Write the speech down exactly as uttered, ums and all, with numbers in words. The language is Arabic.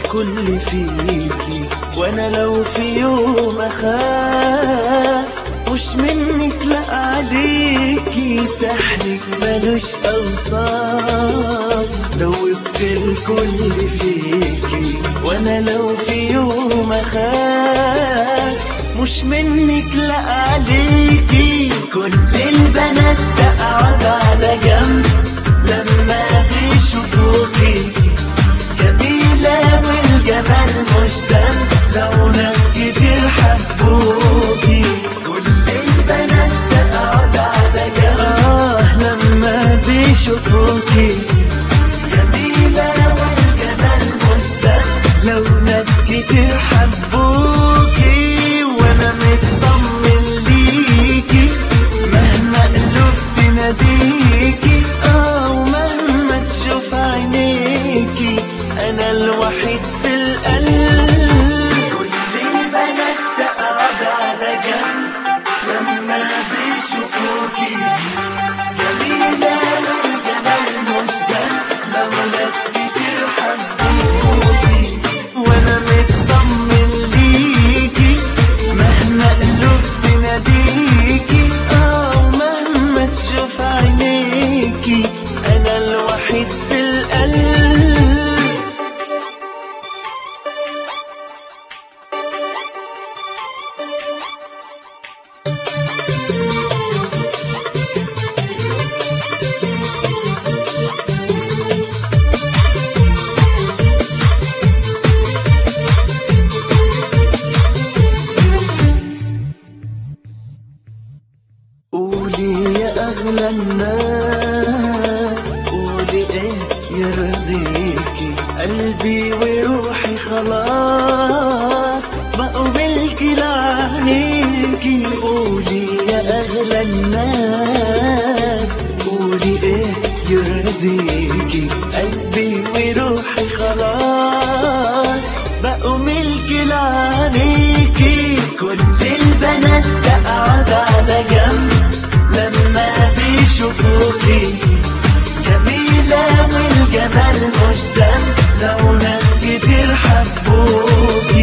الكل فيكي، وانا لو في يوم اخاف مش منك لا عليكي، سحرك ملوش اوصاف، دوبت الكل فيكي، وانا لو في يوم اخاف مش منك لا عليكي. كل البنات تقعد على جنب لما بيشوفوكي جميلة والجمال مش ذنب، لو ناس كتير حبوكي. كل البنات تقعد على جنب آه لما بيشوفوكي جميلة والجمال مش ذنب، لو ناس كتير حبوكي. وانا مطمن ليكي مهما قلوب تناديكي اه، ومهما تشوف عينيكي انا الوحيد في القلب. كل البنات تقعد على جنب لما بيشوفوكي جميلة والجمال مش ذنب، لو ناس كتير حبوكي. وانا مطمن ليكي مهما قلوب تناديكي اه، ومهما تشوف عينيكي انا الوحيد في القلب. قولي يا أغلى الناس، قولي إيه يرضيكي، قلبي وروحي خلاص بقوا ملكي لعينيكي. قولي يا أغلى الناس، قولي إيه يرضيكي، قلبي وروحي خلاص بقوا ملكي لعينيكي. كل البنات تقعد على جنب لما بيشوفوكي جميلة والجمال مش ذنب، لو ناس كتير حبوكي.